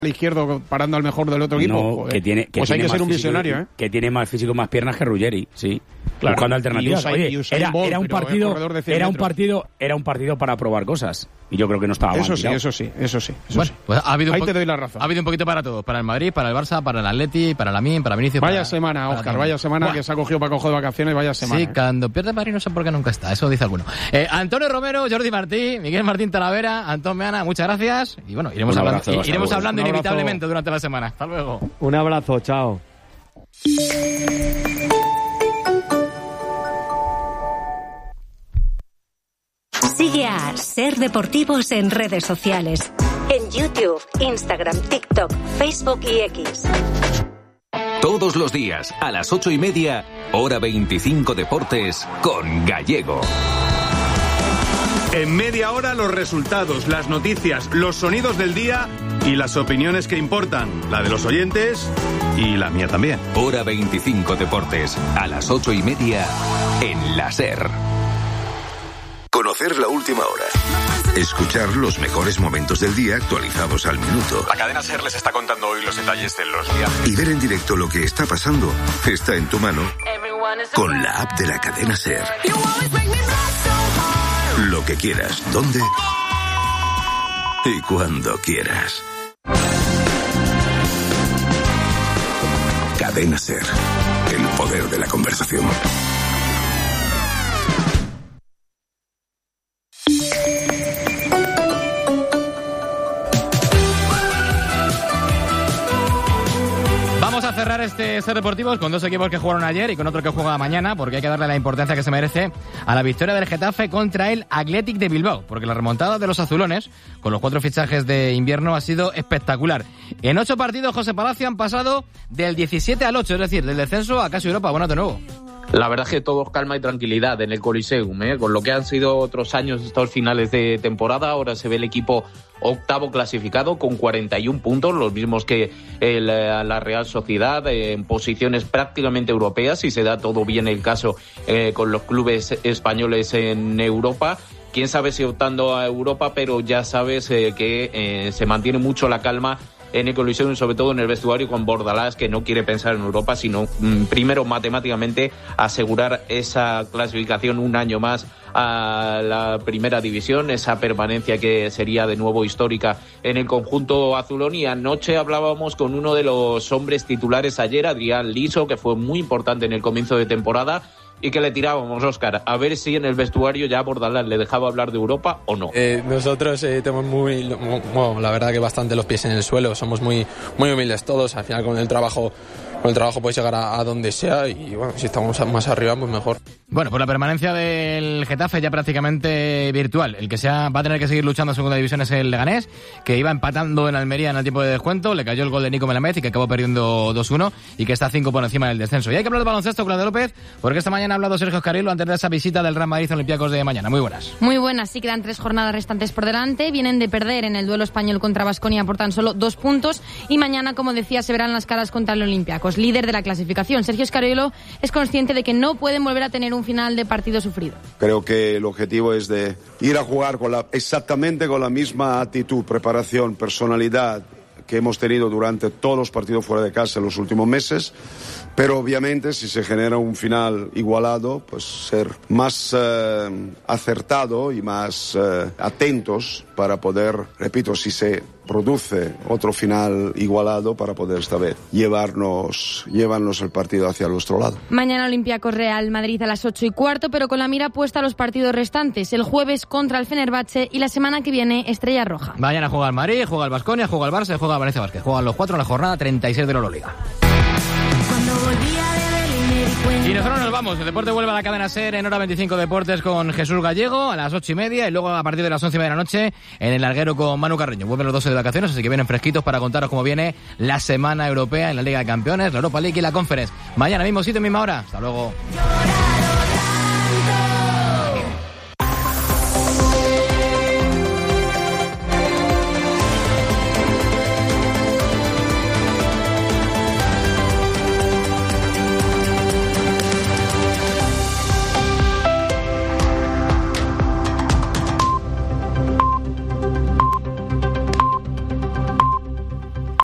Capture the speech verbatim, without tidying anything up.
izquierdo parando al mejor del otro equipo. No, que tiene, que pues tiene hay que ser un físico, visionario, ¿eh? Que tiene más físico, más piernas que Ruggeri, sí. Claro. Buscando alternativas. Usain, Oye, era, Bolt, era un partido, era un partido, era un partido para probar cosas. Y yo creo que no estaba mal Eso sí, tirado. eso sí, eso sí. Eso bueno, sí. pues ha habido un Ahí po- te doy la razón. Ha habido un poquito para todos, para el Madrid, para el Barça, para el Atleti, para la Min, para Vinicius. Vaya para, semana, para Óscar, todo. vaya semana Buah. que se ha cogido para coger de vacaciones, vaya semana. Sí, ¿eh? cuando pierde Madrid no sé por qué nunca está, eso dice alguno. Eh, Antonio Romero, Jordi Martí, Miguel Martín Talavera, Antón Meana, muchas gracias. Y bueno, iremos Un hablando, abrazo, hasta iremos luego. hablando Un abrazo. inevitablemente durante la semana. Hasta luego. Un abrazo, chao. Sigue a Ser Deportivos en redes sociales. En YouTube, Instagram, TikTok, Facebook y X. Todos los días, a las ocho y media, hora veinticinco Deportes, con Gallego. En media hora los resultados, las noticias, los sonidos del día y las opiniones que importan. La de los oyentes y la mía también. Hora veinticinco Deportes, a las ocho y media, en la SER. Conocer la última hora. Escuchar los mejores momentos del día actualizados al minuto. La cadena SER les está contando hoy los detalles de los viajes. Y ver en directo lo que está pasando está en tu mano con la app de la cadena SER. Lo que quieras, dónde y cuando quieras. Cadena SER. El poder de la conversación. Vamos a cerrar este Ser Deportivos con dos equipos que jugaron ayer y con otro que juega mañana, porque hay que darle la importancia que se merece a la victoria del Getafe contra el Athletic de Bilbao, porque la remontada de los azulones, con los cuatro fichajes de invierno, ha sido espectacular. En ocho partidos, José Palacio, han pasado del diecisiete al ocho, es decir, del descenso a casi Europa. Bueno, de nuevo. La verdad es que todo calma y tranquilidad en el Coliseum, ¿eh? Con lo que han sido otros años, estos finales de temporada. Ahora se ve el equipo octavo clasificado con cuarenta y un puntos, los mismos que el, la Real Sociedad, eh, en posiciones prácticamente europeas, si se da todo bien el caso eh, con los clubes españoles en Europa. Quién sabe si optando a Europa, pero ya sabes eh, que eh, se mantiene mucho la calma en el Coliseum, sobre todo en el vestuario, con Bordalás, que no quiere pensar en Europa, sino mm, primero matemáticamente asegurar esa clasificación un año más a la primera división, esa permanencia que sería de nuevo histórica en el conjunto azulón. Y anoche hablábamos con uno de los hombres titulares ayer, Adrián Liso, que fue muy importante en el comienzo de temporada, y que le tirábamos, Óscar, a ver si en el vestuario ya Bordalás le dejaba hablar de Europa o no. Eh, nosotros eh, tenemos muy, muy, bueno, la verdad que bastante los pies en el suelo, somos muy, muy humildes todos, al final con el trabajo, con el trabajo puedes llegar a, a donde sea y bueno, si estamos más arriba pues mejor. Bueno, pues la permanencia del Getafe ya prácticamente virtual. El que sea va a tener que seguir luchando en segunda división es el Leganés, que iba empatando en Almería en el tiempo de descuento, le cayó el gol de Nico Melamed y que acabó perdiendo dos uno y que está cinco por encima del descenso. Y hay que hablar de baloncesto, Claudia López, porque esta mañana ha hablado Sergio Escarilo antes de esa visita del Real Madrid a Olympiacos de mañana. Muy buenas. Muy buenas, sí, quedan tres jornadas restantes por delante. Vienen de perder en el duelo español contra Baskonia por tan solo dos puntos y mañana, como decía, se verán las caras contra el Olympiacos, líder de la clasificación. Sergio Escarilo es consciente de que no pueden volver a tener un final de partido sufrido. Creo que el objetivo es de ir a jugar con la, exactamente con la misma actitud, preparación, personalidad que hemos tenido durante todos los partidos fuera de casa en los últimos meses, pero obviamente si se genera un final igualado, pues ser más eh, acertado y más eh, atentos para poder, repito, si se produce otro final igualado, para poder esta vez llevarnos, llevarnos el partido hacia nuestro lado. Mañana Olympiacos Real Madrid a las ocho y cuarto, pero con la mira puesta a los partidos restantes. El jueves contra el Fenerbahce y la semana que viene Estrella Roja. Mañana juega el Madrid, juega el Baskonia, juega el Barça y juega el Valencia Basket. Juegan los cuatro en la jornada treinta y seis de la Euroliga. Y nosotros nos vamos. El deporte vuelve a la cadena SER en hora veinticinco Deportes con Jesús Gallego a las ocho y media y luego a partir de las once y media de la noche en el larguero con Manu Carreño. Vuelven los doce de vacaciones, así que vienen fresquitos para contaros cómo viene la semana europea en la Liga de Campeones, la Europa League y la Conference. Mañana mismo sitio, misma hora. Hasta luego.